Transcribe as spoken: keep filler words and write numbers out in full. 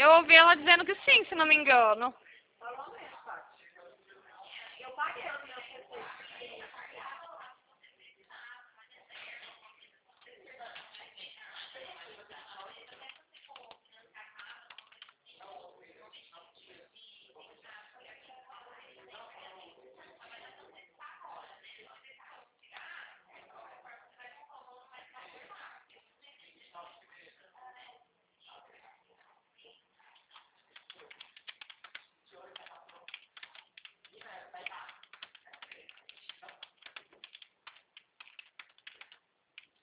Eu ouvi ela dizendo que sim, se não me engano.